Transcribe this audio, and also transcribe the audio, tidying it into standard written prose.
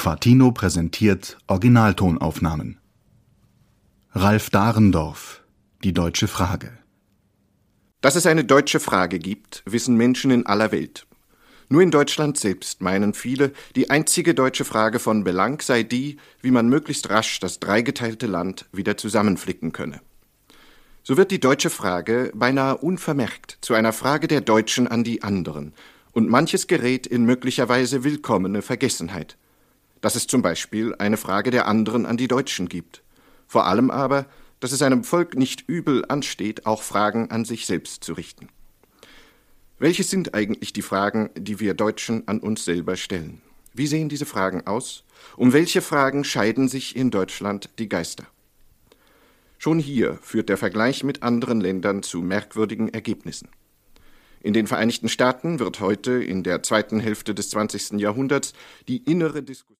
Fatino präsentiert Originaltonaufnahmen. Ralf Dahrendorf, die deutsche Frage. Dass es eine deutsche Frage gibt, wissen Menschen in aller Welt. Nur in Deutschland selbst meinen viele, die einzige deutsche Frage von Belang sei die, wie man möglichst rasch das dreigeteilte Land wieder zusammenflicken könne. So wird die deutsche Frage beinahe unvermerkt zu einer Frage der Deutschen an die anderen, und manches gerät in möglicherweise willkommene Vergessenheit. Dass es zum Beispiel eine Frage der anderen an die Deutschen gibt. Vor allem aber, dass es einem Volk nicht übel ansteht, auch Fragen an sich selbst zu richten. Welche sind eigentlich die Fragen, die wir Deutschen an uns selber stellen? Wie sehen diese Fragen aus? Um welche Fragen scheiden sich in Deutschland die Geister? Schon hier führt der Vergleich mit anderen Ländern zu merkwürdigen Ergebnissen. In den Vereinigten Staaten wird heute, in der zweiten Hälfte des 20. Jahrhunderts, die innere Diskussion